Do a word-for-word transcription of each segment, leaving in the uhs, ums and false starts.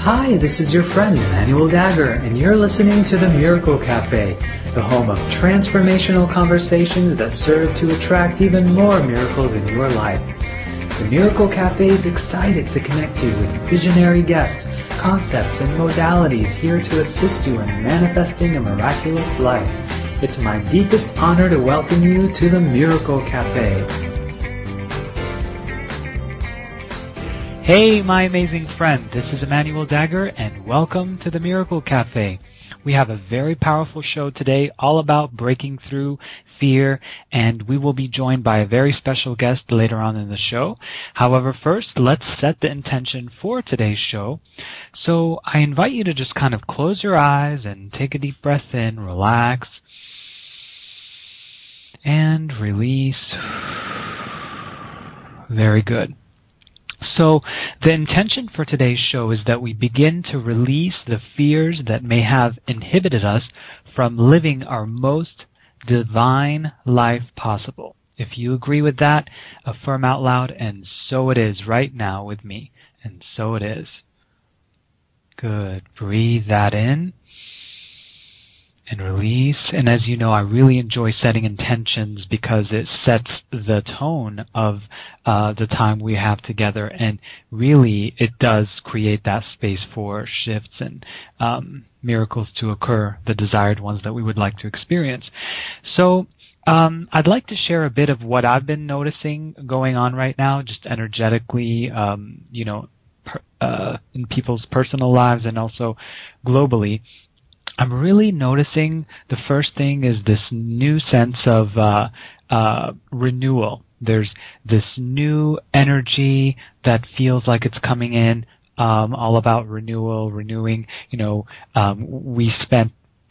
Hi, this is your friend Emmanuel Dagger, and you're listening to The Miracle Cafe, the home of transformational conversations that serve to attract even more miracles in your life. The Miracle Cafe is excited to connect you with visionary guests, concepts, and modalities here to assist you in manifesting a miraculous life. It's my deepest honor to welcome you to The Miracle Cafe. Hey, my amazing friend, this is Emmanuel Dagger, and welcome to The Miracle Cafe. We have a very powerful show today all about breaking through fear, and we will be joined by a very special guest later on in the show. However, first, let's set the intention for today's show. So I invite you to just kind of close your eyes and take a deep breath in, relax, and release. Very good. So the intention for today's show is that we begin to release the fears that may have inhibited us from living our most divine life possible. If you agree with that, affirm out loud, and so it is right now with me. And so it is. Good. Breathe that in and release. And as you know, I really enjoy setting intentions because it sets the tone of uh, the time we have together, and really it does create that space for shifts and um, miracles to occur, the desired ones that we would like to experience. So um, I'd like to share a bit of what I've been noticing going on right now, just energetically, um, you know, per, uh, in people's personal lives and also globally. I'm really noticing the first thing is this new sense of uh, uh, renewal. There's this new energy that feels like it's coming in, um, all about renewal, renewing. You know, um, we spent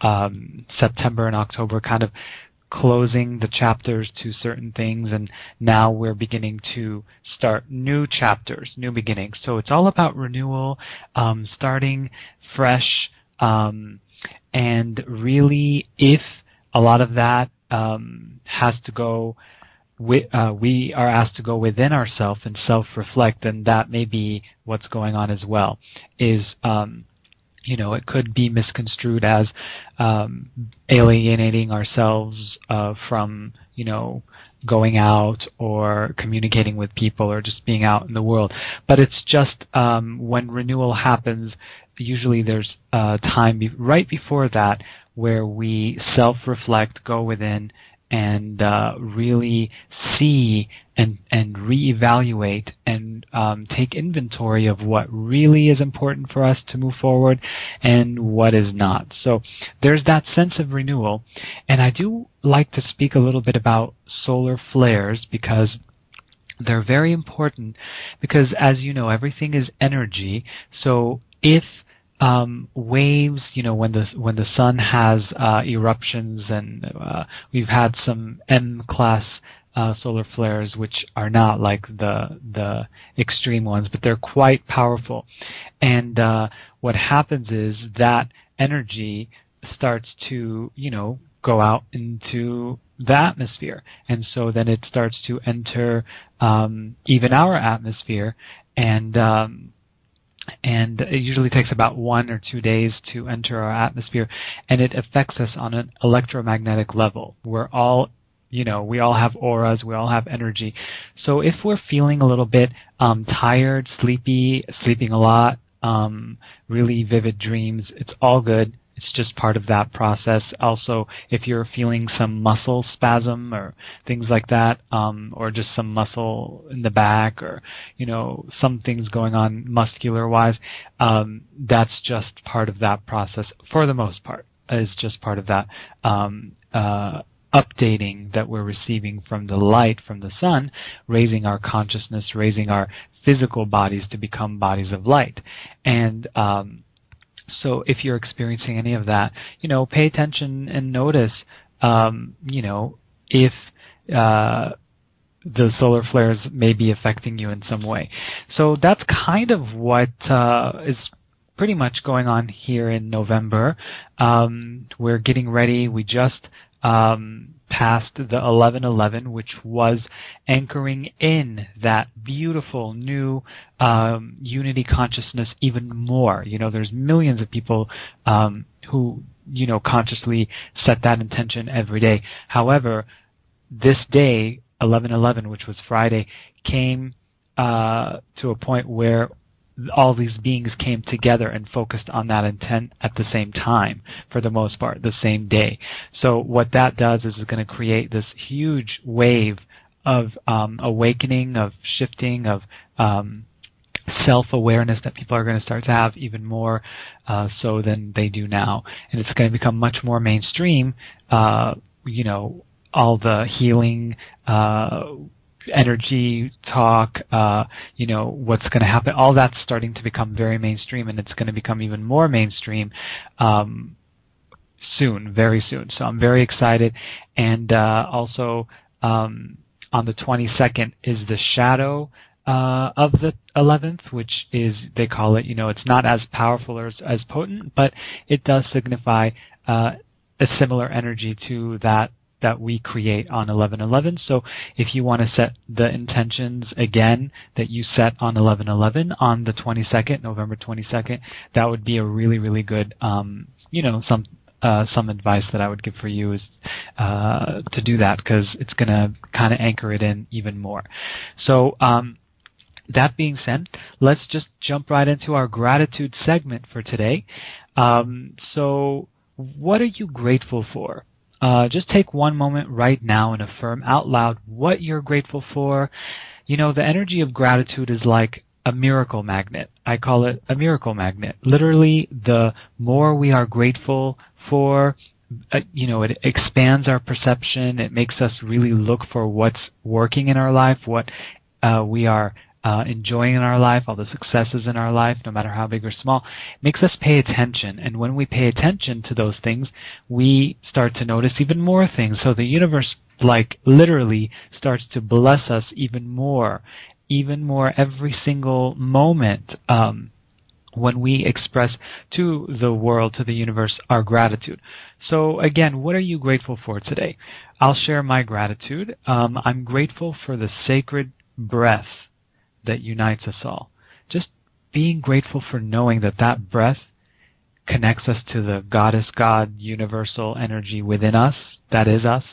um, September and October kind of closing the chapters to certain things, and now we're beginning to start new chapters, new beginnings. So it's all about renewal, um, starting fresh, um, and really, if a lot of that um, has to go, with, uh, we are asked to go within ourselves and self-reflect, then that may be what's going on as well. Is um, you know, it could be misconstrued as um, alienating ourselves uh, from, you know, going out or communicating with people or just being out in the world. But it's just um, when renewal happens, usually there's a time be- right before that where we self-reflect, go within, and uh, really see and, and reevaluate and um, take inventory of what really is important for us to move forward and what is not. So there's that sense of renewal. And I do like to speak a little bit about solar flares because they're very important, because as you know, everything is energy. So if Um, waves, you know, when the when the sun has uh, eruptions, and uh, we've had some M-class uh, solar flares, which are not like the the extreme ones, but they're quite powerful. And uh, what happens is that energy starts to, you know, go out into the atmosphere, and so then it starts to enter um, even our atmosphere, and um, And it usually takes about one or two days to enter our atmosphere, and it affects us on an electromagnetic level. We're all, you know, we all have auras, we all have energy. So if we're feeling a little bit um, tired, sleepy, sleeping a lot, um, really vivid dreams, it's all good. It's just part of that process. Also, if you're feeling some muscle spasm or things like that, um, or just some muscle in the back, or, you know, some things going on muscular-wise, um, that's just part of that process. For the most part, is just part of that um, uh, updating that we're receiving from the light, from the sun, raising our consciousness, raising our physical bodies to become bodies of light. And um, So if you're experiencing any of that, you know, pay attention and notice, um, you know, if uh, the solar flares may be affecting you in some way. So that's kind of what uh, is pretty much going on here in November. Um, we're getting ready. We just um, past the eleven eleven, which was anchoring in that beautiful new um, unity consciousness even more. You know, there's millions of people um, who, you know, consciously set that intention every day. However, this day, eleven eleven, which was Friday, came uh, to a point where all these beings came together and focused on that intent at the same time, for the most part, the same day. So what that does is it's going to create this huge wave of um, awakening, of shifting, of um, self-awareness that people are going to start to have even more uh, so than they do now. And it's going to become much more mainstream, uh, you know, all the healing, uh, energy talk, uh, you know, what's going to happen, all that's starting to become very mainstream, and it's going to become even more mainstream um, soon, very soon. So I'm very excited. And uh, also um, on the twenty-second is the shadow uh, of the eleventh, which is, they call it, you know, it's not as powerful or as, as potent, but it does signify uh, a similar energy to that that we create on eleven eleven. So if you want to set the intentions again that you set on eleven eleven on the twenty-second, November twenty-second, that would be a really, really good, um, you know, some uh, some advice that I would give for you is uh, to do that, because it's going to kind of anchor it in even more. So um, that being said, let's just jump right into our gratitude segment for today. Um, so what are you grateful for? Uh, just take one moment right now and affirm out loud what you're grateful for. You know, the energy of gratitude is like a miracle magnet. I call it a miracle magnet. Literally, the more we are grateful for, uh, you know, it expands our perception. It makes us really look for what's working in our life, what uh, we are Uh, enjoying in our life, all the successes in our life, no matter how big or small, makes us pay attention. And when we pay attention to those things, we start to notice even more things. So the universe, like, literally starts to bless us even more, even more every single moment um, when we express to the world, to the universe, our gratitude. So again, what are you grateful for today? I'll share my gratitude. Um, I'm grateful for the sacred breath that unites us all. Just being grateful for knowing that that breath connects us to the goddess, God, universal energy within us, that is us,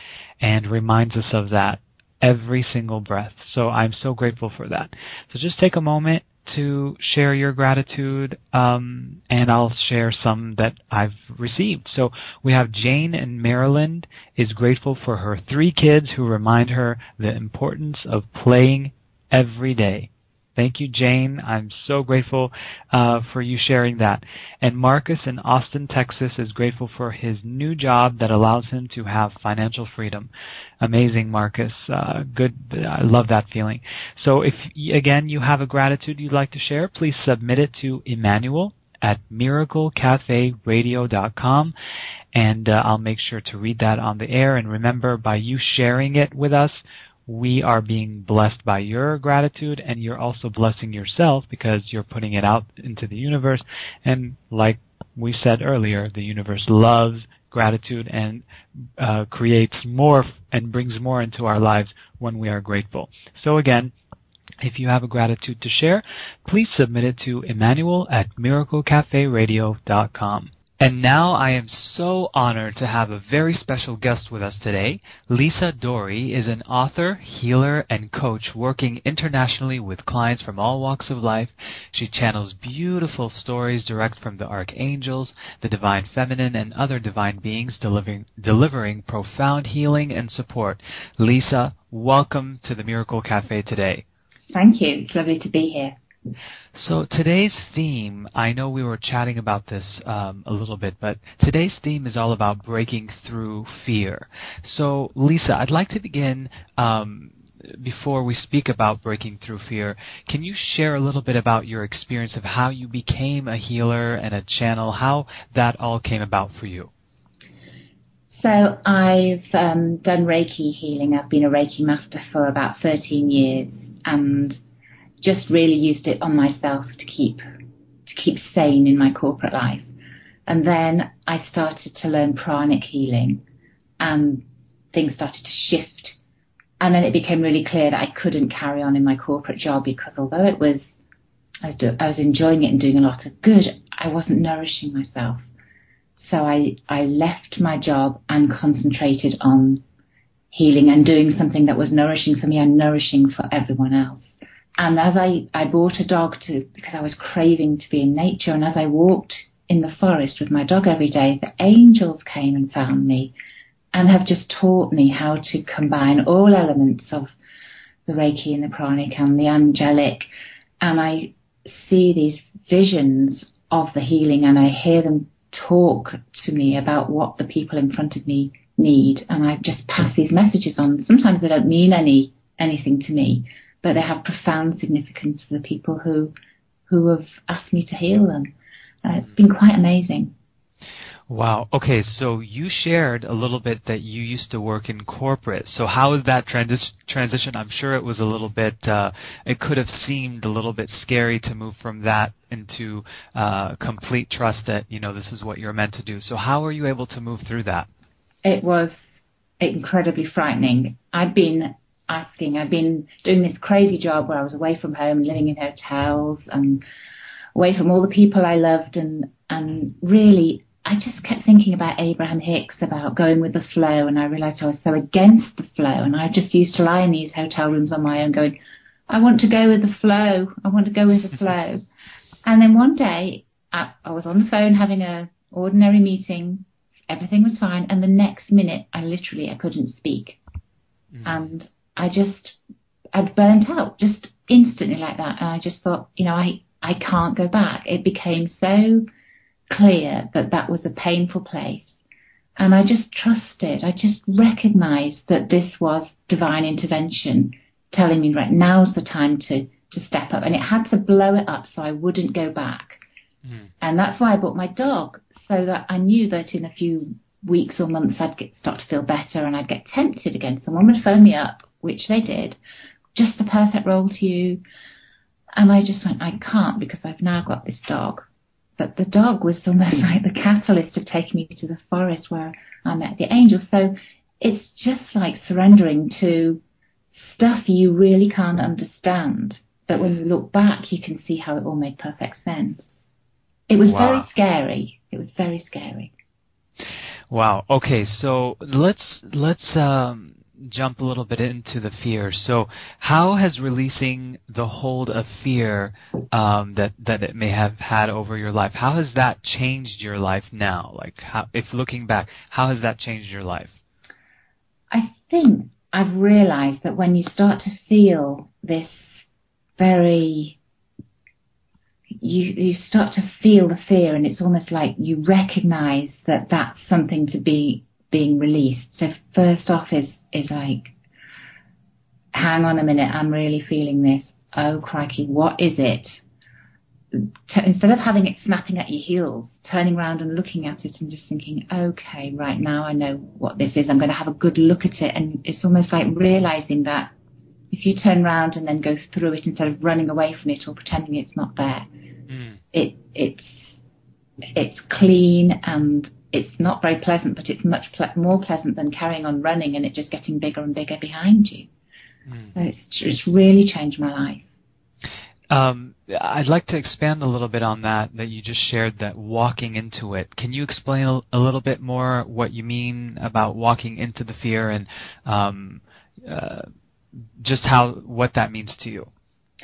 and reminds us of that every single breath. So I'm so grateful for that. So just take a moment to share your gratitude, um, and I'll share some that I've received. So we have Jane in Maryland is grateful for her three kids who remind her the importance of playing every day. Thank you, Jane. I'm so grateful uh, for you sharing that. And Marcus in Austin, Texas is grateful for his new job that allows him to have financial freedom. Amazing, Marcus. Uh, good. I love that feeling. So if, again, you have a gratitude you'd like to share, please submit it to Emmanuel at miracle cafe radio dot com, and uh, I'll make sure to read that on the air. And remember, by you sharing it with us, we are being blessed by your gratitude, and you're also blessing yourself because you're putting it out into the universe. And like we said earlier, the universe loves gratitude and uh, creates more and brings more into our lives when we are grateful. So again, if you have a gratitude to share, please submit it to Emmanuel at miracle cafe radio dot com. And now I am so honored to have a very special guest with us today. Lisa Dory is an author, healer, and coach working internationally with clients from all walks of life. She channels beautiful stories direct from the archangels, the divine feminine, and other divine beings, delivering, delivering profound healing and support. Lisa, welcome to the Miracle Cafe today. Thank you. It's lovely to be here. So today's theme, I know we were chatting about this um, a little bit, but today's theme is all about breaking through fear. So Lisa, I'd like to begin, um, before we speak about breaking through fear, can you share a little bit about your experience of how you became a healer and a channel, how that all came about for you? So I've um, done Reiki healing. I've been a Reiki master for about thirteen years, and just really used it on myself to keep to keep sane in my corporate life. And then I started to learn pranic healing, and things started to shift. And then it became really clear that I couldn't carry on in my corporate job because although it was, I was, do, I was enjoying it and doing a lot of good, I wasn't nourishing myself. So I, I left my job and concentrated on healing and doing something that was nourishing for me and nourishing for everyone else. And as I, I bought a dog to, because I was craving to be in nature, and as I walked in the forest with my dog every day, the angels came and found me and have just taught me how to combine all elements of the Reiki and the pranic and the angelic. And I see these visions of the healing and I hear them talk to me about what the people in front of me need. And I just pass these messages on. Sometimes they don't mean any anything to me, but they have profound significance for the people who who have asked me to heal them. Uh, it's been quite amazing. Wow. Okay, so you shared a little bit that you used to work in corporate. So how is that transi- transition? I'm sure it was a little bit, uh, it could have seemed a little bit scary to move from that into uh, complete trust that, you know, this is what you're meant to do. So how were you able to move through that? It was incredibly frightening. I'd been asking, I'd been doing this crazy job where I was away from home, living in hotels and away from all the people I loved, and, and really I just kept thinking about Abraham Hicks, about going with the flow, and I realized I was so against the flow, and I just used to lie in these hotel rooms on my own going, I want to go with the flow, I want to go with the flow. And then one day I, I was on the phone having a ordinary meeting, everything was fine, and the next minute I literally, I couldn't speak. Mm. And I just, I'd burnt out just instantly like that, and I just thought, you know, I, I can't go back. It became so clear that that was a painful place, and I just trusted, I just recognized that this was divine intervention telling me, right, now's the time to to step up, and it had to blow it up so I wouldn't go back. Mm. And that's why I bought my dog, so that I knew that in a few weeks or months I'd get, start to feel better and I'd get tempted again. Someone would phone me up, which they did, just the perfect role to you, and I just went, I can't, because I've now got this dog. But the dog was almost like the catalyst of taking me to the forest where I met the angels. So it's just like surrendering to stuff you really can't understand. But when you look back, you can see how it all made perfect sense. It was wow. very scary. It was very scary. Wow. Okay, so let's let's um, jump a little bit into the fear. So how has releasing the hold of fear um, that, that it may have had over your life, how has that changed your life now? Like, how, if looking back, how has that changed your life? I think I've realized that when you start to feel this very, you, you start to feel the fear, and it's almost like you recognize that that's something to be being released. So first off is is like, hang on a minute, I'm really feeling this. Oh crikey, what is it? T- instead of having it snapping at your heels, turning around and looking at it and just thinking, okay, right, now I know what this is. I'm going to have a good look at it. And it's almost like realizing that if you turn around and then go through it instead of running away from it or pretending it's not there, mm. it it's it's clean and it's not very pleasant, but it's much ple- more pleasant than carrying on running and it just getting bigger and bigger behind you. Mm. So it's, it's really changed my life. Um, I'd like to expand a little bit on that, that you just shared, that walking into it. Can you explain a, a little bit more what you mean about walking into the fear and um, uh, just how what that means to you?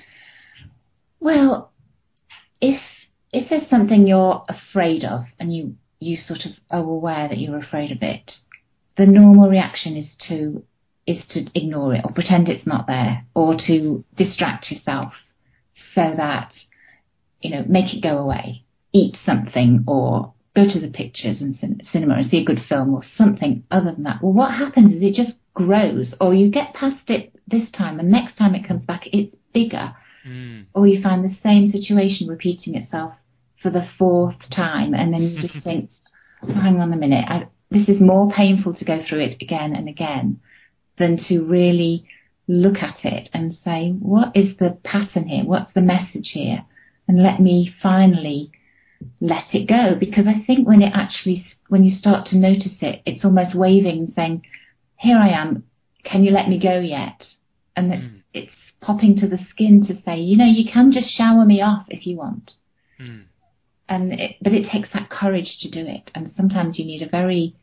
Well, if if there's something you're afraid of and you you sort of are aware that you're afraid of it, the normal reaction is to is to ignore it or pretend it's not there, or to distract yourself so that, you know, make it go away. Eat something or go to the pictures and cin- cinema and see a good film or something other than that. Well, what happens is it just grows, or you get past it this time and next time it comes back, it's bigger. Mm. Or you find the same situation repeating itself for the fourth time, and then you just think, oh, hang on a minute, I, this is more painful to go through it again and again than to really look at it and say, what is the pattern here? What's the message here? And let me finally let it go. Because I think when it actually, when you start to notice it, it's almost waving and saying, here I am, can you let me go yet? And it's, mm. it's popping to the skin to say, you know, you can just shower me off if you want. Mm. And it, but it takes that courage to do it. And sometimes you need a very,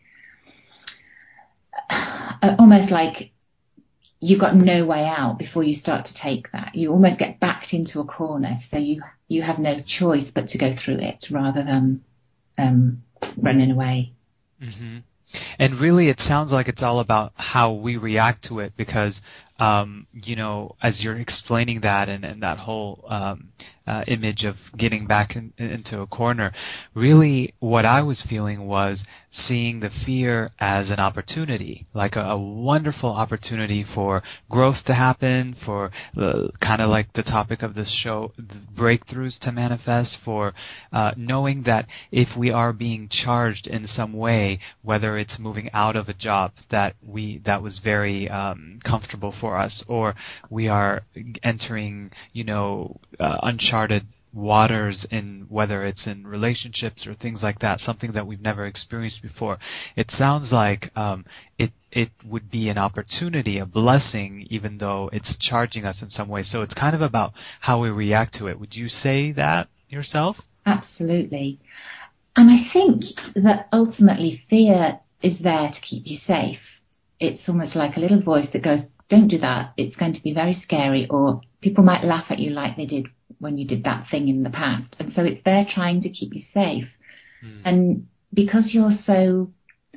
uh, almost like you've got no way out before you start to take that. You almost get backed into a corner, so you you have no choice but to go through it rather than um, running away. Mm-hmm. And really, it sounds like it's all about how we react to it, because um, you know, as you're explaining that and, and that whole um, uh, image of getting back in, into a corner, really what I was feeling was seeing the fear as an opportunity, like a, a wonderful opportunity for growth to happen, for uh, kind of like the topic of this show, breakthroughs to manifest, for uh, knowing that if we are being charged in some way, whether it's moving out of a job that we that was very um, comfortable for us, or we are entering, you know, uh, uncharted waters in whether it's in relationships or things like that, something that we've never experienced before. It sounds like um, it it would be an opportunity, a blessing, even though it's charging us in some way. So it's kind of about how we react to it. Would you say that yourself? Absolutely. And I think that ultimately fear is there to keep you safe. It's almost like a little voice that goes, don't do that, it's going to be very scary, or people might laugh at you like they did when you did that thing in the past. And so it's there trying to keep you safe. Mm. And because you're so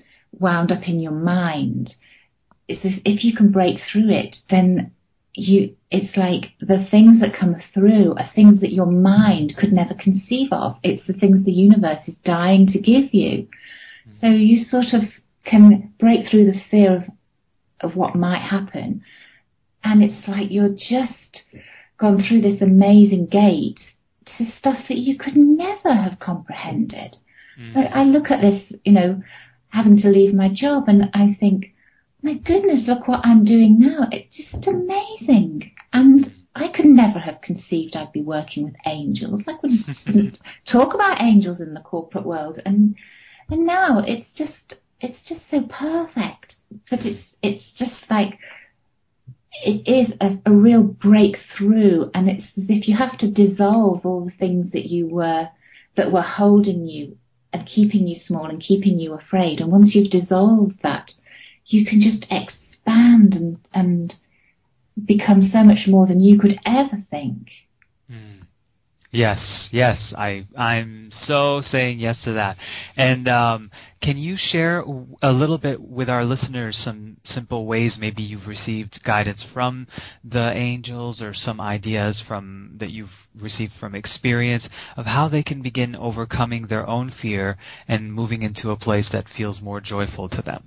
wound up in your mind, it's as if you can break through it, then you it's like the things that come through are things that your mind could never conceive of. It's the things the universe is dying to give you. Mm. So you sort of can break through the fear of of what might happen, and it's like you're just gone through this amazing gate to stuff that you could never have comprehended. Mm. But I look at this, you know, having to leave my job, and I think, my goodness, look what I'm doing now. It's just amazing. And I could never have conceived I'd be working with angels. I wouldn't talk about angels in the corporate world, and and now it's just it's just so perfect. But it's it's just like, it is a, a real breakthrough, and it's as if you have to dissolve all the things that you were that were holding you and keeping you small and keeping you afraid. And once you've dissolved that, you can just expand and and become so much more than you could ever think. Mm. Yes, yes, I, I'm so saying yes to that. And um, can you share a little bit with our listeners some simple ways maybe you've received guidance from the angels, or some ideas from that you've received from experience of how they can begin overcoming their own fear and moving into a place that feels more joyful to them?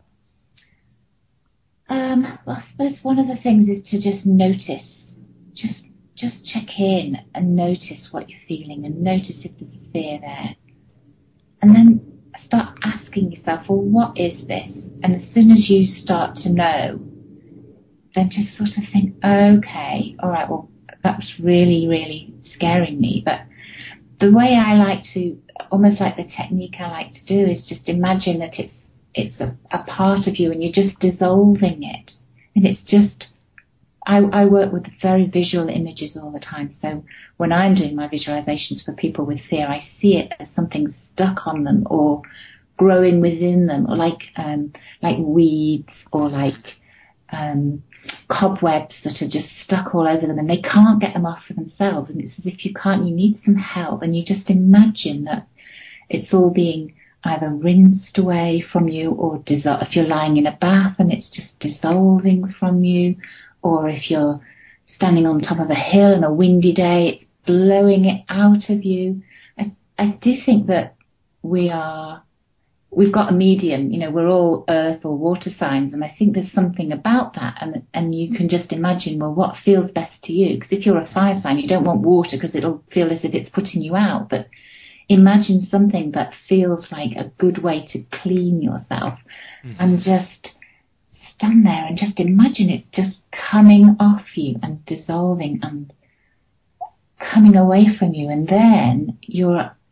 Um, well, I suppose one of the things is to just notice, just Just check in and notice what you're feeling, and notice if there's fear there. And then start asking yourself, well, what is this? And as soon as you start to know, then just sort of think, okay, all right, well, that's really, really scaring me. But the way I like to, almost like the technique I like to do, is just imagine that it's it's a, a part of you, and you're just dissolving it. And it's just, I, I work with very visual images all the time. So when I'm doing my visualizations for people with fear, I see it as something stuck on them or growing within them, or like um, like weeds, or like um, cobwebs that are just stuck all over them, and they can't get them off for themselves. And it's as if you can't, you need some help. And you just imagine that it's all being either rinsed away from you, or dissol- if you're lying in a bath and it's just dissolving from you, or if you're standing on top of a hill on a windy day, it's blowing it out of you. I, I do think that we are, we've got a medium, you know, we're all earth or water signs, and I think there's something about that, and and you can just imagine, well, what feels best to you? Because if you're a fire sign, you don't want water because it'll feel as if it's putting you out, but imagine something that feels like a good way to clean yourself. Mm-hmm. And just stand there and just imagine it just coming off you and dissolving and coming away from you, and then you're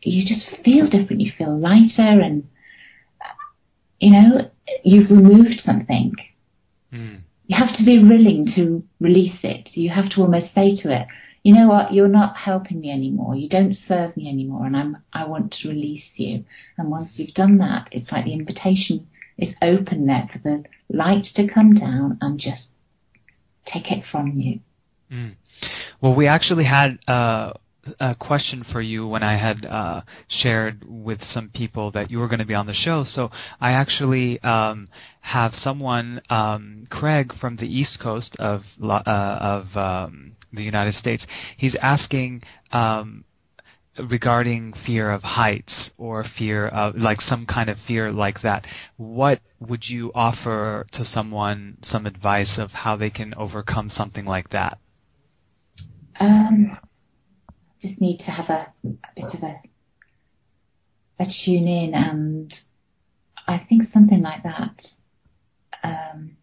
you just feel different. You feel lighter, and you know you've removed something. Mm. You have to be willing to release it. You have to almost say to it, you know what, you're not helping me anymore. You don't serve me anymore, and I'm I want to release you. And once you've done that, it's like the invitation is open there for the light to come down and just take it from you. Mm. Well, we actually had uh, a question for you when I had uh, shared with some people that you were going to be on the show. So I actually um, have someone, um, Craig from the East Coast of uh, of um, the United States. He's asking um, regarding fear of heights or fear of like some kind of fear like that. What would you offer to someone, some advice of how they can overcome something like that? Um, just need to have a, a bit of a, a tune in, and I think something like that. Um,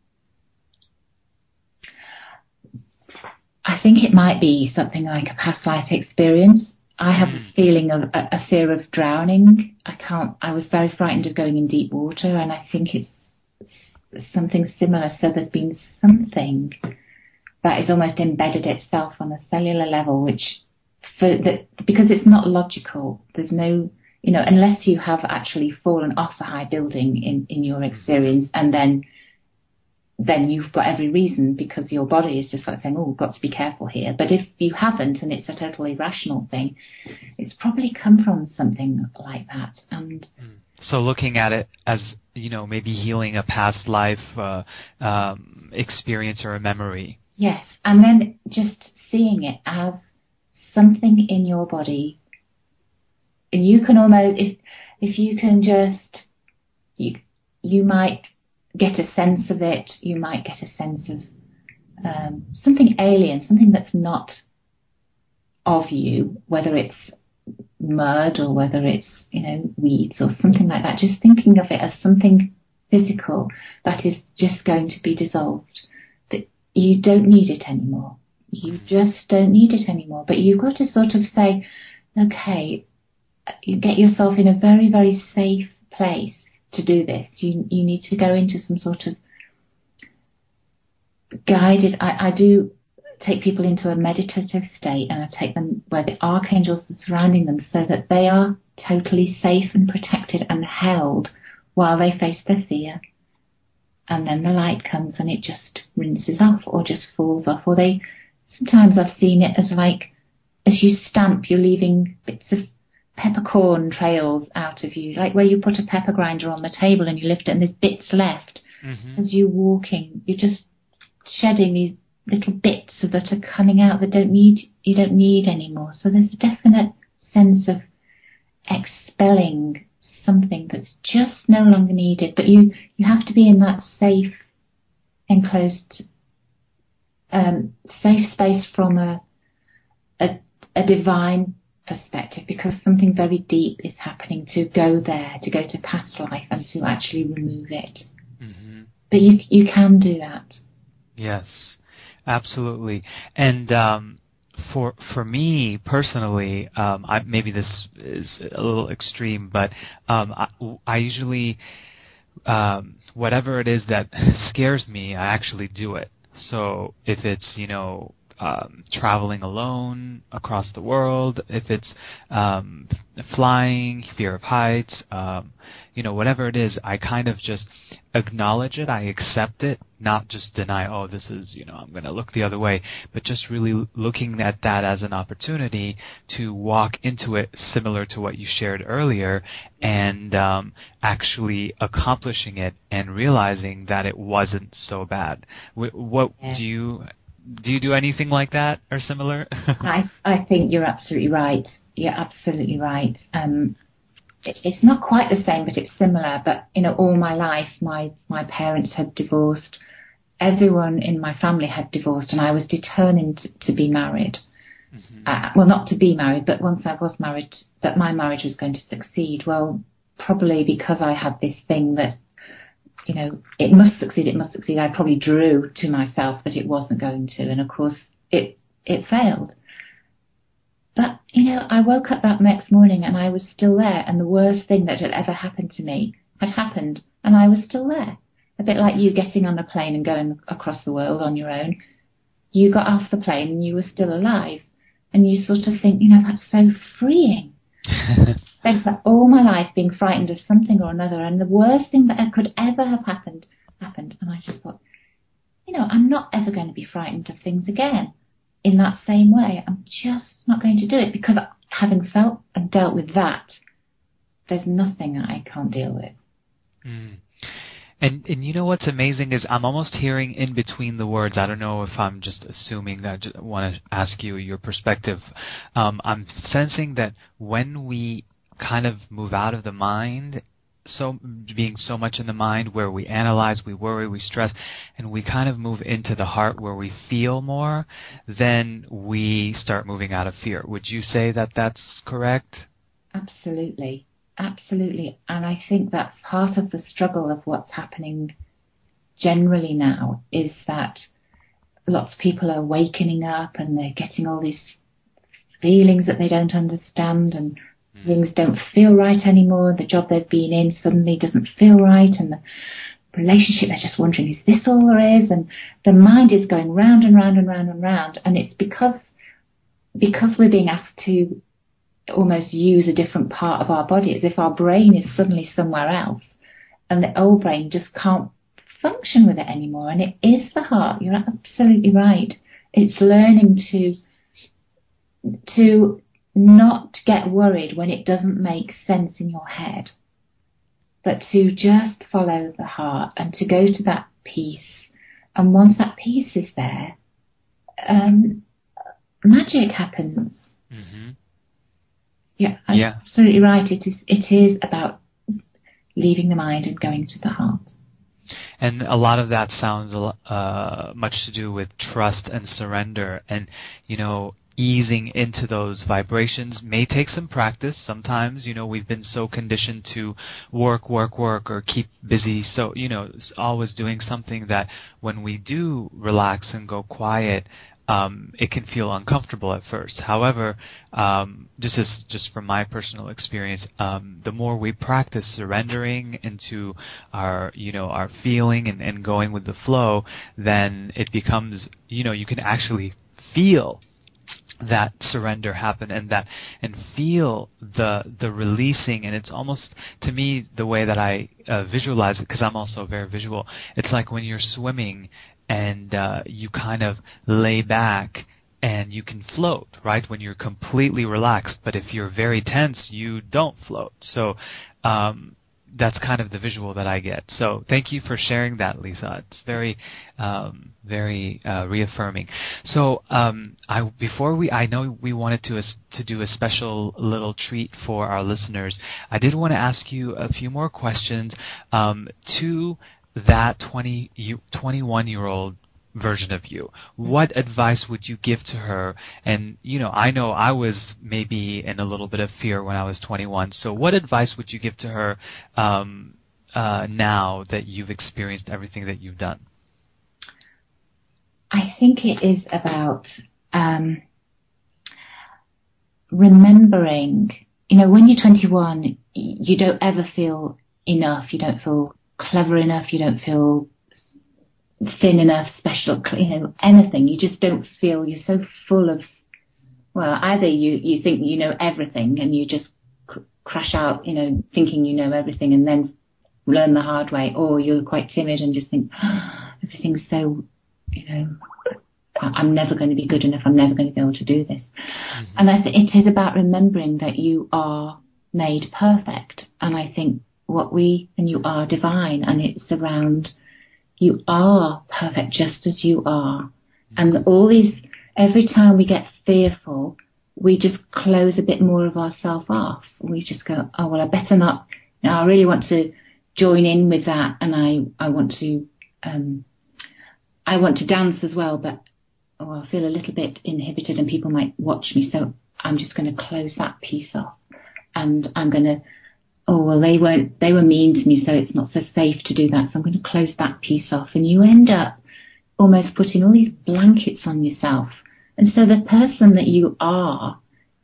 I think it might be something like a past life experience. I have a feeling of a, a fear of drowning. I can't. I was very frightened of going in deep water, and I think it's something similar. So there's been something that has almost embedded itself on a cellular level, which for the, because it's not logical. There's no, you know, unless you have actually fallen off a high building in, in your experience, and then then you've got every reason, because your body is just like saying, oh, we've got to be careful here. But if you haven't, and it's a totally irrational thing, it's probably come from something like that. And so looking at it as, you know, maybe healing a past life uh, um, experience or a memory. Yes, and then just seeing it as something in your body. And you can almost, if if you can just, you you might get a sense of it, you might get a sense of um, something alien, something that's not of you, whether it's mud or whether it's, you know, weeds or something like that. Just thinking of it as something physical that is just going to be dissolved. That you don't need it anymore. You just don't need it anymore. But you've got to sort of say, okay, you get yourself in a very, very safe place to do this. You you need to go into some sort of guided, I, I do take people into a meditative state, and I take them where the archangels are surrounding them so that they are totally safe and protected and held while they face their fear. And then the light comes and it just rinses off or just falls off. Or they, sometimes I've seen it as like, as you stamp, you're leaving bits of peppercorn trails out of you, like where you put a pepper grinder on the table and you lift it and there's bits left. Mm-hmm. As you're walking, you're just shedding these little bits that are coming out that don't need you don't need anymore. So there's a definite sense of expelling something that's just no longer needed. But you you have to be in that safe, enclosed, um, safe space from a a, a divine perspective, because something very deep is happening to go there, to go to past life and to actually remove it. Mm-hmm. But you you can do that. Yes, absolutely. And um, for for me personally, um, I, maybe this is a little extreme, but um, I, I usually, um, whatever it is that scares me, I actually do it. So if it's, you know, Um, traveling alone across the world, if it's um, flying, fear of heights, um, you know, whatever it is, I kind of just acknowledge it, I accept it, not just deny, oh, this is, you know, I'm going to look the other way, but just really looking at that as an opportunity to walk into it, similar to what you shared earlier, and um, actually accomplishing it and realizing that it wasn't so bad. What, what yeah. do you... Do you do anything like that or similar? I I think you're absolutely right. You're absolutely right. Um, it, it's not quite the same, but it's similar. But you know, all my life, my my parents had divorced. Everyone in my family had divorced, and I was determined to, to be married. Mm-hmm. Uh, well, not to be married, but once I was married, that my marriage was going to succeed. Well, probably because I had this thing that, you know, it must succeed, it must succeed. I probably drew to myself that it wasn't going to, and of course it it failed. But, you know, I woke up that next morning and I was still there, and the worst thing that had ever happened to me had happened, and I was still there. A bit like you getting on a plane and going across the world on your own. You got off the plane and you were still alive. And you sort of think, you know, that's so freeing. Spent all my life being frightened of something or another, and the worst thing that could ever have happened, happened. And I just thought, you know, I'm not ever going to be frightened of things again in that same way. I'm just not going to do it, because having felt and dealt with that, there's nothing that I can't deal with. Mm. And and you know what's amazing is I'm almost hearing in between the words. I don't know if I'm just assuming. I just want to ask you your perspective. Um, I'm sensing that when we kind of move out of the mind, so being so much in the mind where we analyze, we worry, we stress, and we kind of move into the heart where we feel more, then we start moving out of fear. Would you say that that's correct? Absolutely. Absolutely. And I think that's part of the struggle of what's happening generally now, is that lots of people are wakening up and they're getting all these feelings that they don't understand, and mm. things don't feel right anymore. The job they've been in suddenly doesn't feel right, and the relationship, they're just wondering, is this all there is? And the mind is going round and round and round and round. And it's because because we're being asked to almost use a different part of our body, as if our brain is suddenly somewhere else, and the old brain just can't function with it anymore. And it is the heart. You're absolutely right. It's learning to to not get worried when it doesn't make sense in your head, but to just follow the heart and to go to that peace. And once that peace is there, um, magic happens. Mm-hmm. Yeah, yeah, absolutely right. It is. It is about leaving the mind and going to the heart. And a lot of that sounds uh, much to do with trust and surrender, and you know, easing into those vibrations may take some practice. Sometimes, you know, we've been so conditioned to work, work, work, or keep busy, so you know, always doing something, that when we do relax and go quiet, Um, it can feel uncomfortable at first. However, um, just as, just from my personal experience, um, the more we practice surrendering into our, you know, our feeling and, and going with the flow, then it becomes, you know, you can actually feel that surrender happen, and that and feel the the releasing. And it's almost, to me, the way that I uh, visualize it, because I'm also very visual. It's like when you're swimming and uh, you kind of lay back and you can float, right, when you're completely relaxed. But if you're very tense, you don't float. So um, that's kind of the visual that I get. So thank you for sharing that, Lisa. It's very, um, very uh, reaffirming. So um, I, before we, I know we wanted to to do a special little treat for our listeners. I did want to ask you a few more questions um, to that twenty, twenty-one-year-old version of you. What advice would you give to her? And, you know, I know I was maybe in a little bit of fear when I was twenty-one. So what advice would you give to her um, uh, now that you've experienced everything that you've done? I think it is about um, remembering, you know, when you're twenty-one, you don't ever feel enough. You don't feel clever enough, you don't feel thin enough, special, you know, anything. You just don't feel, you're so full of, well, either you, you think you know everything and you just cr- crash out, you know, thinking you know everything and then learn the hard way, or you're quite timid and just think, oh, everything's so, you know, I'm never going to be good enough, I'm never going to be able to do this. Mm-hmm. And I think it is about remembering that you are made perfect. And I think what we, and you are divine, and it's around, you are perfect just as you are. And all these, every time we get fearful, we just close a bit more of ourselves off. We just go, oh, well, I better not, you know, I really want to join in with that, and I, I want to, um, I want to dance as well, but oh, I feel a little bit inhibited and people might watch me, so I'm just going to close that piece off. And I'm going to, oh, well, they weren't, they were mean to me, so it's not so safe to do that, so I'm going to close that piece off. And you end up almost putting all these blankets on yourself. And so the person that you are is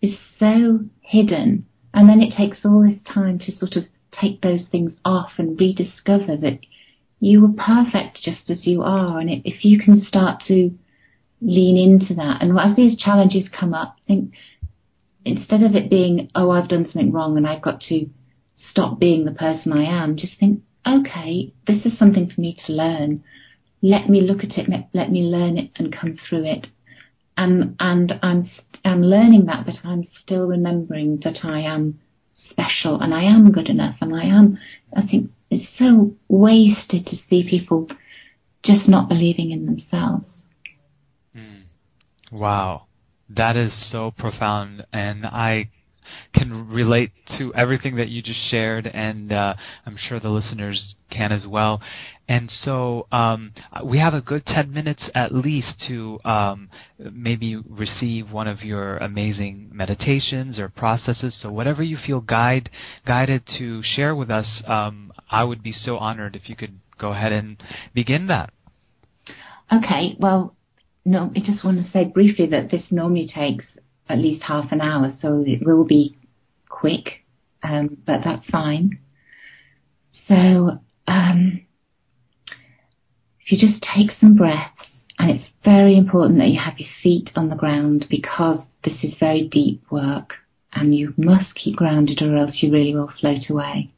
is so hidden. And then it takes all this time to sort of take those things off and rediscover that you were perfect just as you are. And if you can start to lean into that, and as these challenges come up, think instead of it being, oh, I've done something wrong and I've got to stop being the person I am, just think, okay, this is something for me to learn. Let me look at it, let, let me learn it and come through it. And, and I'm, I'm learning that, but I'm still remembering that I am special and I am good enough. And I am, I think it's so wasted to see people just not believing in themselves. Mm. Wow. That is so profound, and I can relate to everything that you just shared, and uh, I'm sure the listeners can as well. And so um, we have a good ten minutes at least to um, maybe receive one of your amazing meditations or processes. So whatever you feel guide, guided to share with us, um, I would be so honored if you could go ahead and begin that. Okay, well, no, I just want to say briefly that this normally takes at least half an hour, so it will be quick, um, but that's fine. So um, if you just take some breaths, and it's very important that you have your feet on the ground because this is very deep work, and you must keep grounded or else you really will float away.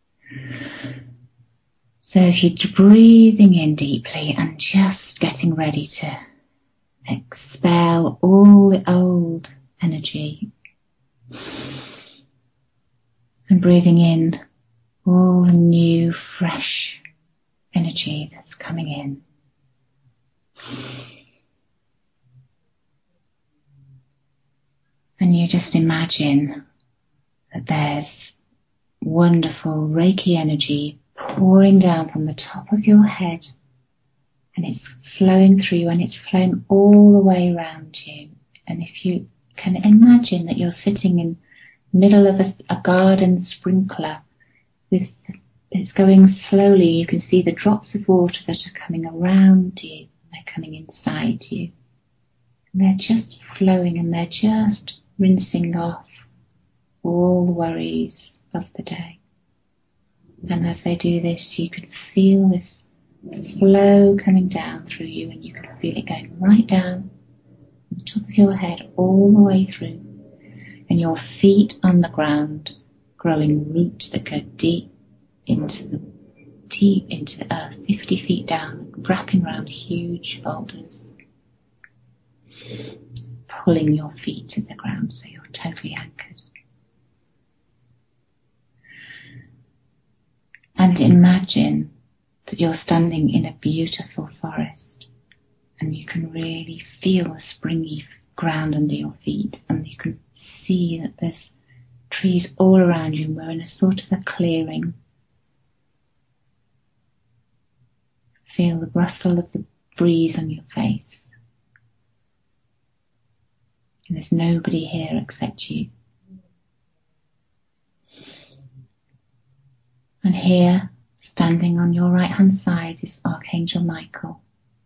So if you're breathing in deeply and just getting ready to expel all the old energy, and breathing in all the new, fresh energy that's coming in. And you just imagine that there's wonderful Reiki energy pouring down from the top of your head, and it's flowing through you, and it's flowing all the way around you. And if you can imagine that you're sitting in the middle of a, a garden sprinkler, with it's going slowly, you can see the drops of water that are coming around you, and they're coming inside you. And they're just flowing, and they're just rinsing off all the worries of the day. And as they do this, you can feel this flow coming down through you, and you can feel it going right down from the top of your head all the way through, and your feet on the ground, growing roots that go deep into the deep into the earth, fifty feet down, wrapping around huge boulders, pulling your feet to the ground so you're totally anchored. And imagine that you're standing in a beautiful forest, and you can really feel the springy ground under your feet, and you can see that there's trees all around you, and we're in a sort of a clearing. Feel the rustle of the breeze on your face. And there's nobody here except you. And here, standing on your right hand side, is Archangel Michael.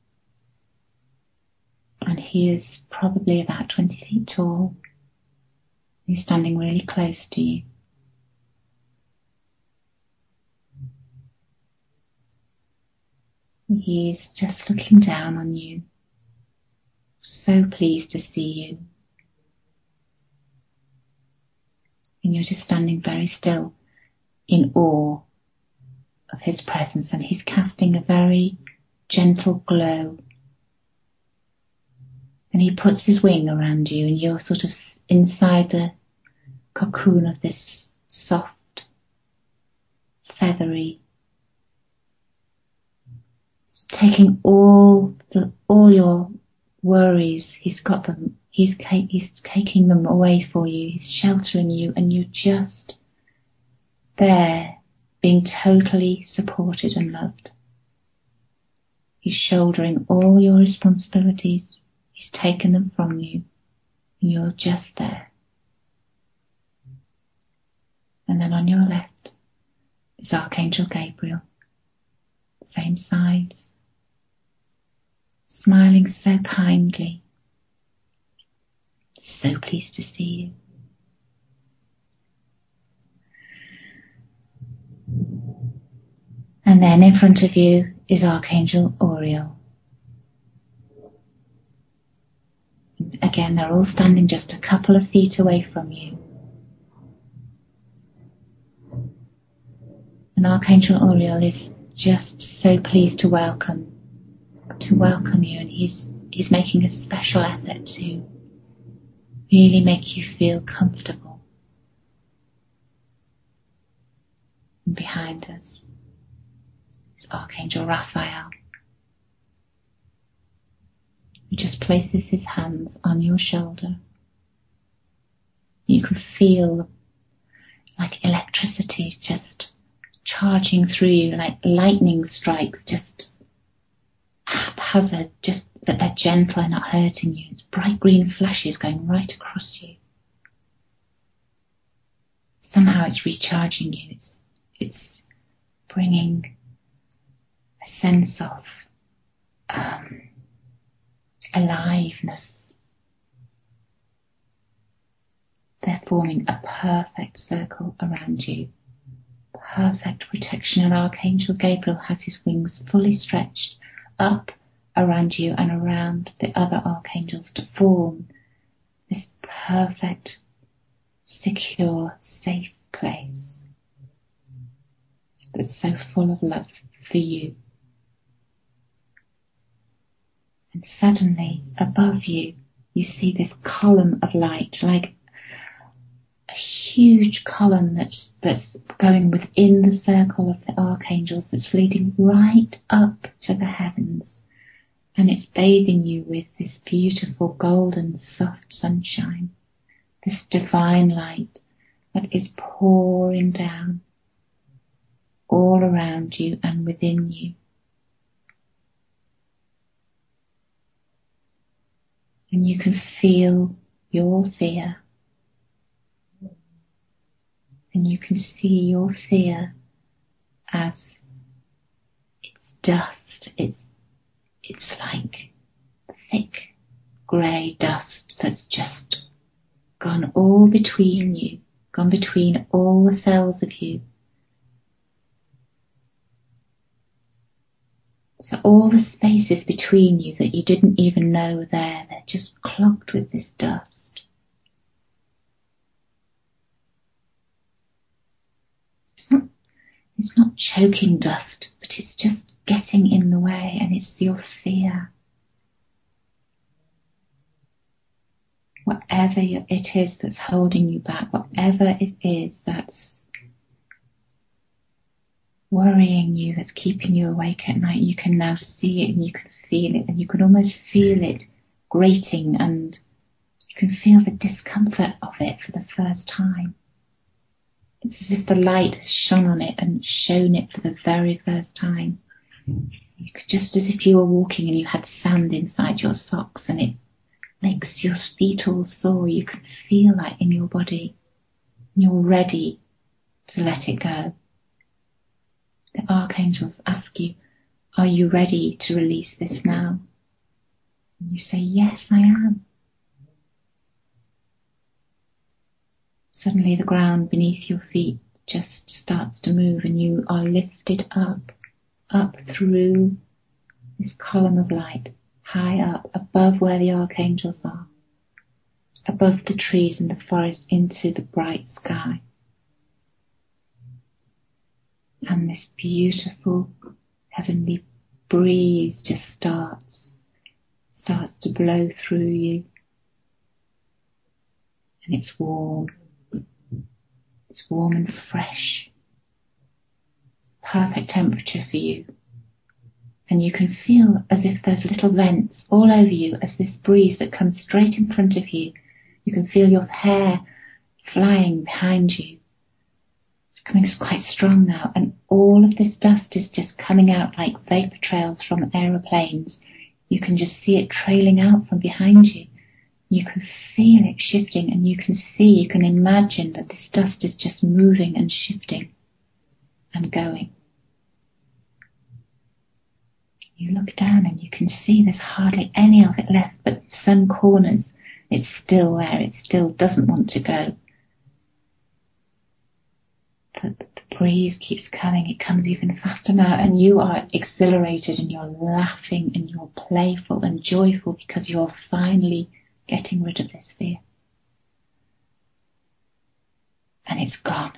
And he is probably about twenty feet tall. He's standing really close to you. He is just looking down on you, so pleased to see you. And you're just standing very still in awe of his presence, and he's casting a very gentle glow. And he puts his wing around you, and you're sort of inside the cocoon of this soft, feathery, taking all the all your worries. He's got them. He's he's taking them away for you. He's sheltering you, and you're just there, being totally supported and loved. He's shouldering all your responsibilities. He's taken them from you, and you're just there. And then on your left is Archangel Gabriel, same size, smiling so kindly, so pleased to see you. And then in front of you is Archangel Uriel. Again, they're all standing just a couple of feet away from you. And Archangel Uriel is just so pleased to welcome, to welcome you, and he's he's making a special effort to really make you feel comfortable. And behind us is Archangel Raphael, who just places his hands on your shoulder. You can feel like electricity just charging through you, like lightning strikes, just haphazard, just that they're gentle and not hurting you. It's bright green flashes going right across you. Somehow it's recharging you. It's, it's bringing a sense of um, aliveness. They're forming a perfect circle around you. Perfect protection, and Archangel Gabriel has his wings fully stretched up around you and around the other archangels to form this perfect, secure, safe place that's so full of love for you. And suddenly, above you, you see this column of light, like a huge column that's, that's going within the circle of the archangels, that's leading right up to the heavens. And it's bathing you with this beautiful golden soft sunshine, this divine light that is pouring down all around you and within you. And you can feel your fear. And you can see your fear as it's dust. It's, it's like thick grey dust that's just gone all between you, gone between all the cells of you. So all the spaces between you that you didn't even know were there, they're just clogged with this dust. It's not, it's not choking dust, but it's just getting in the way, and it's your fear. Whatever it is that's holding you back, whatever it is that's worrying you, that's keeping you awake at night, you can now see it and you can feel it, and you can almost feel it grating, and you can feel the discomfort of it for the first time. It's as if the light has shone on it and shown it for the very first time. You could, just as if you were walking and you had sand inside your socks and it makes your feet all sore. You can feel that in your body. You're ready to let it go. The archangels ask you, are you ready to release this now? And you say, yes, I am. Suddenly the ground beneath your feet just starts to move, and you are lifted up, up through this column of light, high up, above where the archangels are, above the trees and the forest, into the bright sky. And this beautiful heavenly breeze just starts, starts to blow through you. And it's warm. It's warm and fresh. Perfect temperature for you. And you can feel as if there's little vents all over you as this breeze that comes straight in front of you. You can feel your hair flying behind you. It's coming quite strong now, and all of this dust is just coming out like vapor trails from aeroplanes. You can just see it trailing out from behind you. You can feel it shifting, and you can see, you can imagine that this dust is just moving and shifting and going. You look down and you can see there's hardly any of it left, but some corners, it's still there, it still doesn't want to go. But the breeze keeps coming, it comes even faster now, and you are exhilarated and you're laughing and you're playful and joyful because you're finally getting rid of this fear. And it's gone.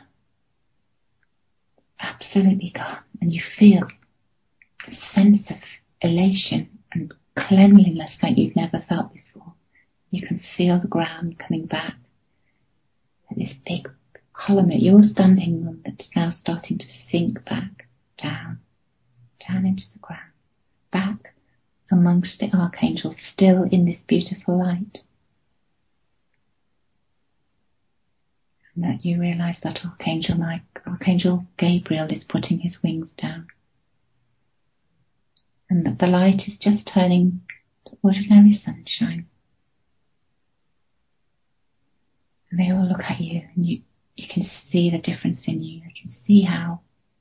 Absolutely gone. And you feel a sense of elation and cleanliness like you've never felt before. You can feel the ground coming back. And this big column that you're standing on that's now starting to sink back down, down into the ground, back amongst the archangels, still in this beautiful light. And that you realize that Archangel Mike, Archangel Gabriel is putting his wings down. And that the light is just turning to ordinary sunshine. And they all look at you, and you, you can see the difference in you. They can see how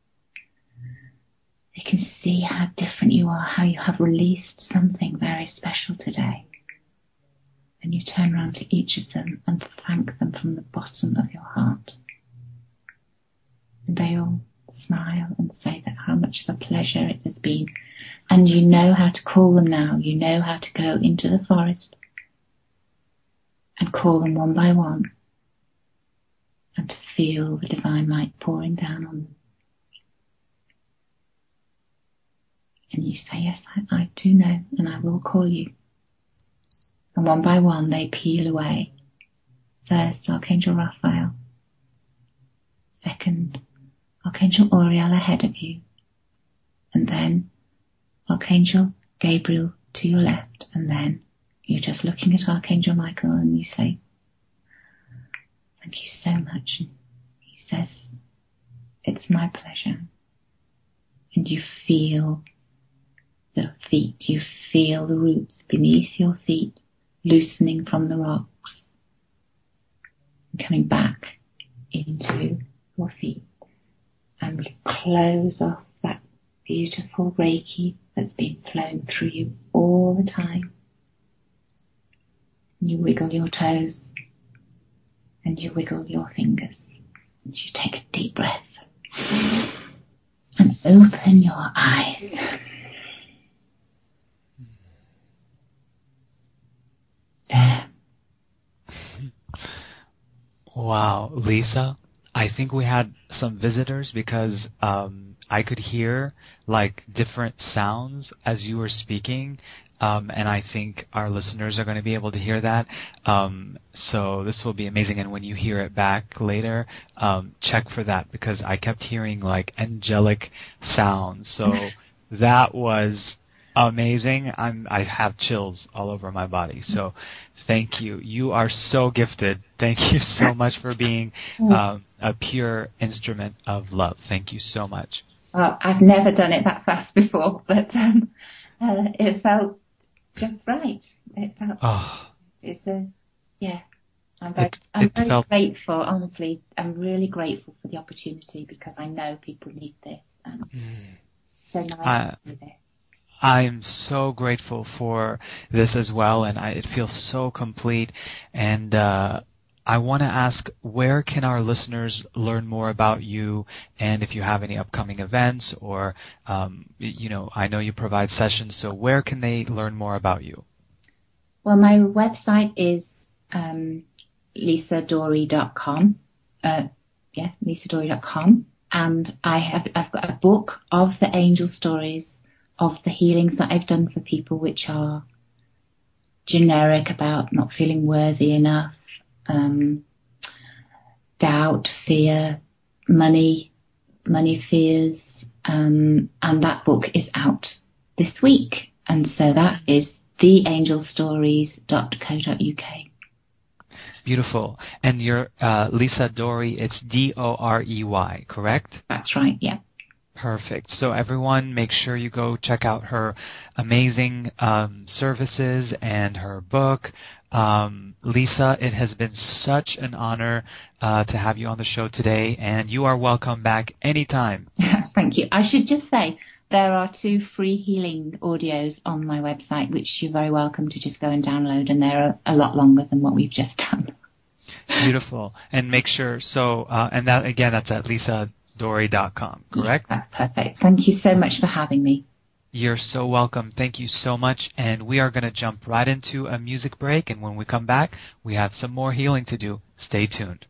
they can see how different you are, how you have released something very special today. And you turn around to each of them and thank them from the bottom of your heart. And they all smile and say that how much of a pleasure it has been. And you know how to call them now. You know how to go into the forest and call them one by one and to feel the divine light pouring down on them. And you say, yes, I, I do know, and I will call you. And one by one they peel away. First, Archangel Raphael. Second, Archangel Uriel ahead of you. And then Archangel Gabriel to your left. And then you're just looking at Archangel Michael and you say, thank you so much. And he says, it's my pleasure. And you feel the feet, you feel the roots beneath your feet loosening from the rocks and coming back into your feet. And we close off that beautiful Reiki that's been flowing through you all the time. And you wiggle your toes and you wiggle your fingers and you take a deep breath and open your eyes. There. Wow, Lisa, I think we had some visitors because um, I could hear like different sounds as you were speaking, um, and I think our listeners are going to be able to hear that. Um, so this will be amazing, and when you hear it back later, um, check for that because I kept hearing like angelic sounds. So that was amazing. I'm I have chills all over my body. So thank you. You are so gifted. Thank you so much for being um, a pure instrument of love. Thank you so much. Well, I've never done it that fast before, but um, uh, it felt just right. It felt oh. it's a yeah. I'm very, it, I'm it very felt... grateful. Honestly, I'm really grateful for the opportunity because I know people need this. And mm. so nice I, to do this. I'm so grateful for this as well, and I, it feels so complete. And uh, I want to ask, where can our listeners learn more about you, and if you have any upcoming events, or um, you know, I know you provide sessions, so where can they learn more about you? Well, my website is um, lisa dory dot com. Uh, yeah, lisa dory dot com, and I have I've got a book of the angel stories of the healings that I've done for people, which are generic about not feeling worthy enough, um, doubt, fear, money, money fears, um, and that book is out this week. And so that is the angel stories dot co dot uk. Beautiful. And you're uh, Lisa Dory, it's D O R E Y, correct? That's right, yeah. Perfect. So everyone, make sure you go check out her amazing um, services and her book. Um, Lisa, it has been such an honor uh, to have you on the show today, and you are welcome back anytime. Thank you. I should just say there are two free healing audios on my website, which you're very welcome to just go and download, and they're a, a lot longer than what we've just done. Beautiful. And make sure, so, uh, and that again, that's at Lisa story dot com, correct? Yeah, that's perfect. Thank you so much for having me. You're so welcome. Thank you so much. And we are going to jump right into a music break. And when we come back, we have some more healing to do. Stay tuned.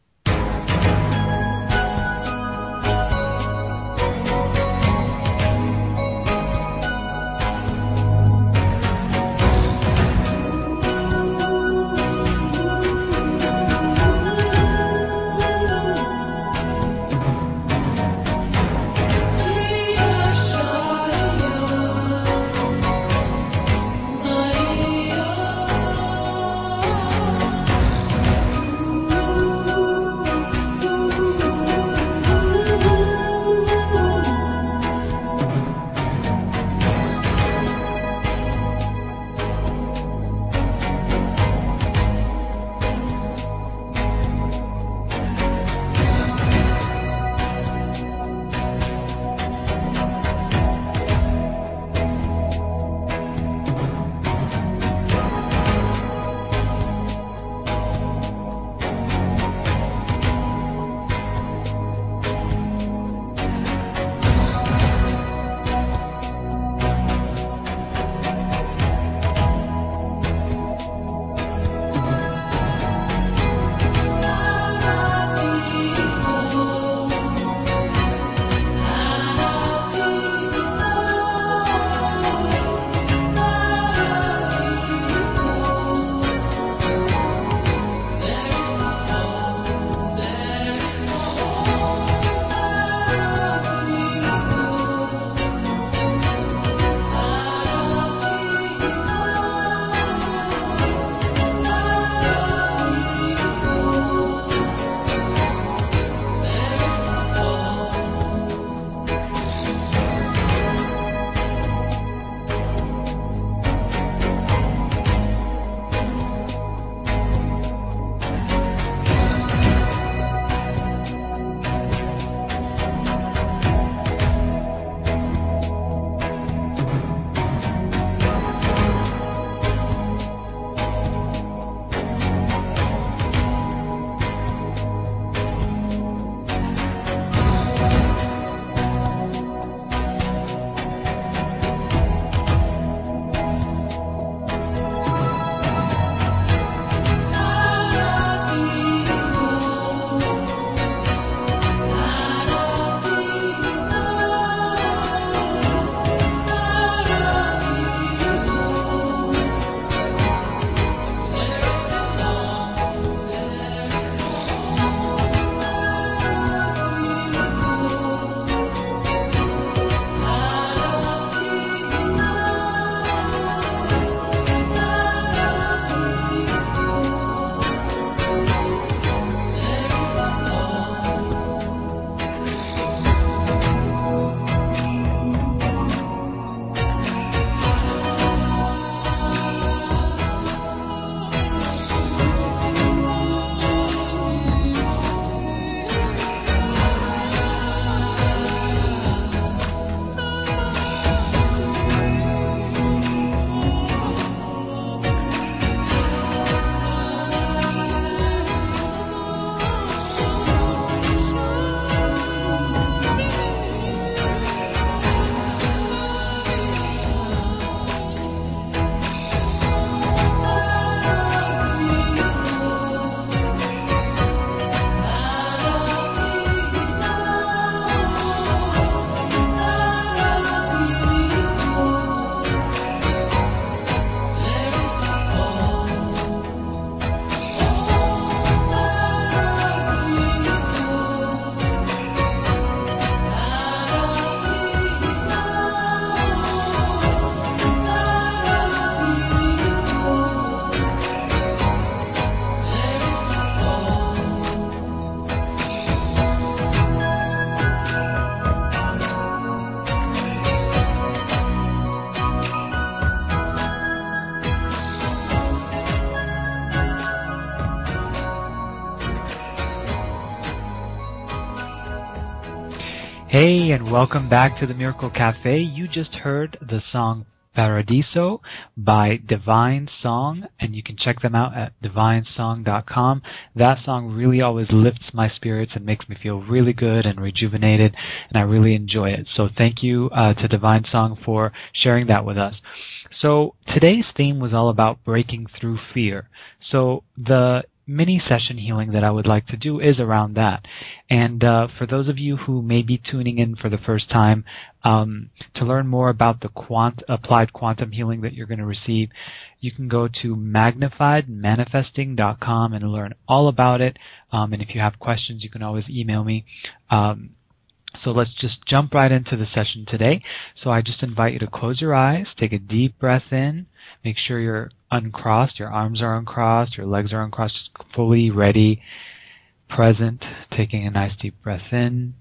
Hey, and welcome back to the Miracle Cafe. You just heard the song Paradiso by Divine Song, and you can check them out at divine song dot com. That song really always lifts my spirits and makes me feel really good and rejuvenated, and I really enjoy it. So thank you uh, to Divine Song for sharing that with us. So today's theme was all about breaking through fear. So the mini session healing that I would like to do is around that. And uh, for those of you who may be tuning in for the first time, um, to learn more about the quant- applied quantum healing that you're going to receive, you can go to magnified manifesting dot com and learn all about it. Um, and if you have questions, you can always email me. Um, so let's just jump right into the session today. So I just invite you to close your eyes, take a deep breath in. Make sure you're uncrossed, your arms are uncrossed, your legs are uncrossed, just fully ready, present, taking a nice deep breath in,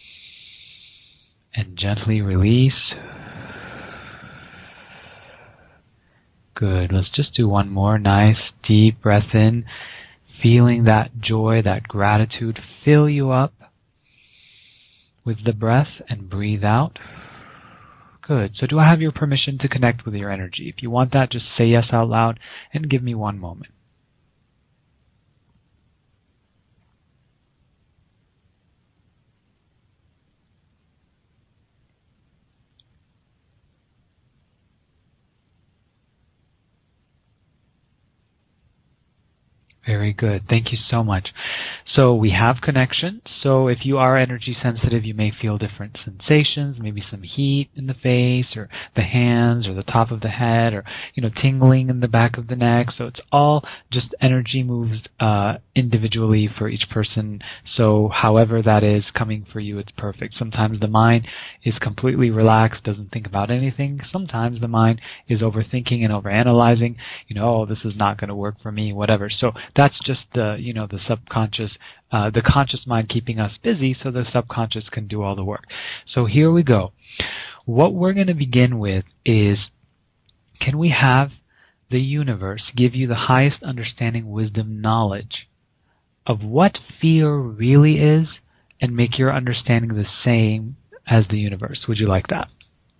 and gently release. Good. Let's just do one more nice deep breath in, feeling that joy, that gratitude fill you up with the breath, and breathe out. Good. So do I have your permission to connect with your energy? If you want that, just say yes out loud and give me one moment. Very good. Thank you so much. So we have connection. So if you are energy sensitive, you may feel different sensations, maybe some heat in the face or the hands or the top of the head, or, you know, tingling in the back of the neck. So it's all just energy moves uh, individually for each person. So however that is coming for you, it's perfect. Sometimes the mind is completely relaxed, doesn't think about anything. Sometimes the mind is overthinking and overanalyzing. You know, oh, this is not going to work for me, whatever. So that's just the, you know, the subconscious, uh, the conscious mind keeping us busy so the subconscious can do all the work. So here we go. What we're going to begin with is, can we have the universe give you the highest understanding, wisdom, knowledge of what fear really is, and make your understanding the same as the universe? Would you like that?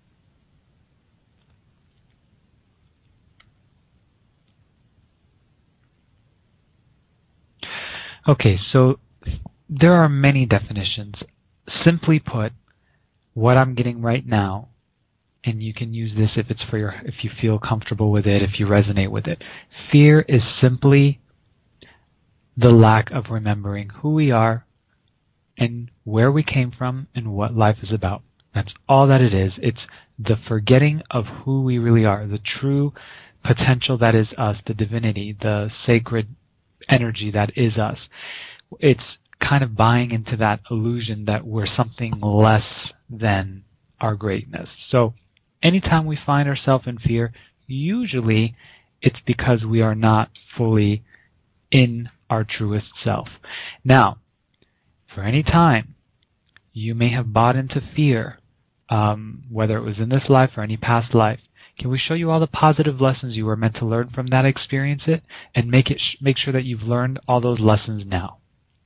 Okay, so there are many definitions. Simply put, what I'm getting right now, and you can use this if it's for your, if you feel comfortable with it, if you resonate with it. Fear is simply the lack of remembering who we are and where we came from and what life is about. That's all that it is. It's the forgetting of who we really are, the true potential that is us, the divinity, the sacred energy that is us. It's kind of buying into that illusion that we're something less than our greatness. So anytime we find ourselves in fear, usually it's because we are not fully in our truest self. Now, for any time you may have bought into fear, um, whether it was in this life or any past life, can we show you all the positive lessons you were meant to learn from that experience it, and make it sh- make sure that you've learned all those lessons now?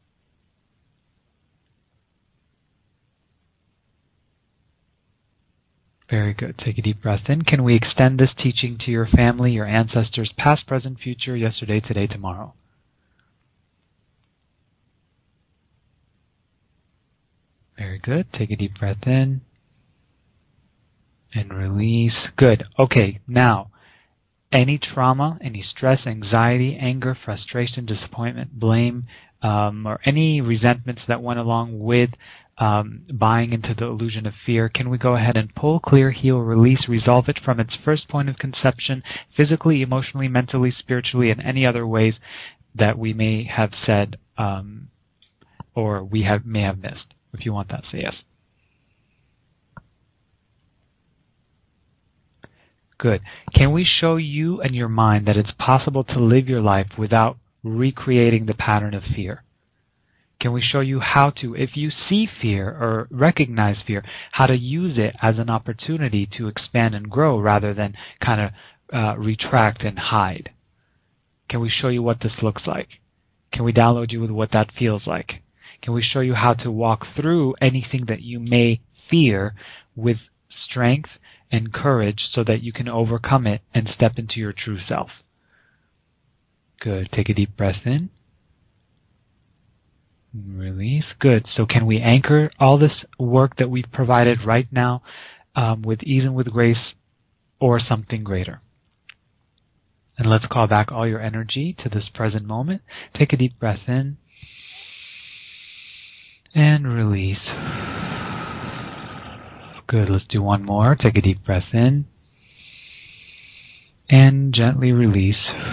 Very good. Take a deep breath in. Can we extend this teaching to your family, your ancestors, past, present, future, yesterday, today, tomorrow? Very good. Take a deep breath in. And release. Good. Okay, now, any trauma, any stress, anxiety, anger, frustration, disappointment, blame, um, or any resentments that went along with um, buying into the illusion of fear, can we go ahead and pull, clear, heal, release, resolve it from its first point of conception, physically, emotionally, mentally, spiritually, and any other ways that we may have said um, or we have may have missed? If you want that, say yes. Good. Can we show you and your mind that it's possible to live your life without recreating the pattern of fear? Can we show you how to, if you see fear or recognize fear, how to use it as an opportunity to expand and grow rather than kind of uh, retract and hide? Can we show you what this looks like? Can we download you with what that feels like? Can we show you how to walk through anything that you may fear with strength and courage so that you can overcome it and step into your true self. Good. Take a deep breath in. Release. Good. So can we anchor all this work that we've provided right now um, with ease and with grace or something greater? And let's call back all your energy to this present moment. Take a deep breath in and release. Good. Let's do one more. Take a deep breath in and gently release.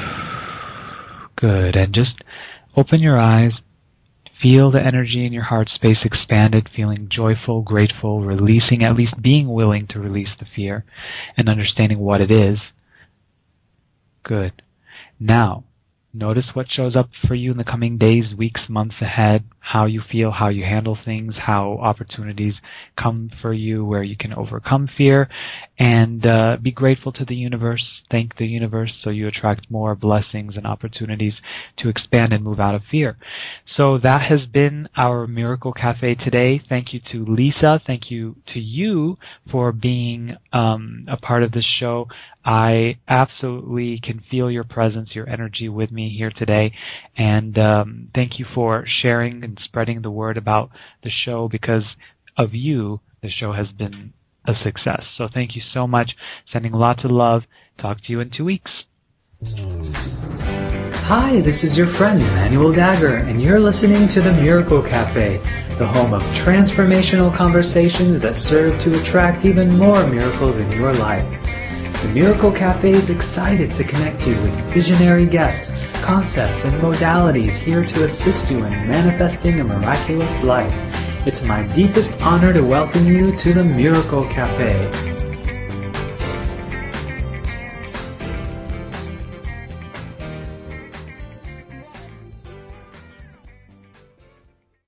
Good. And just open your eyes. Feel the energy in your heart space expanded, feeling joyful, grateful, releasing, at least being willing to release the fear and understanding what it is. Good. Now, notice what shows up for you in the coming days, weeks, months ahead, how you feel, how you handle things, how opportunities come for you where you can overcome fear, and uh, be grateful to the universe. Thank the universe so you attract more blessings and opportunities to expand and move out of fear. So that has been our Miracle Cafe today. Thank you to Lisa. Thank you to you for being um, a part of this show. I absolutely can feel your presence, your energy with me here today. And um, thank you for sharing and spreading the word about the show. Because of you, the show has been a success. So thank you so much. Sending lots of love. Talk to you in two weeks. Hi, this is your friend Emmanuel Dagger, and you're listening to the Miracle Cafe, the home of transformational conversations that serve to attract even more miracles in your life. The Miracle Cafe is excited to connect you with visionary guests, concepts, and modalities here to assist you in manifesting a miraculous life. It's my deepest honor to welcome you to the Miracle Cafe.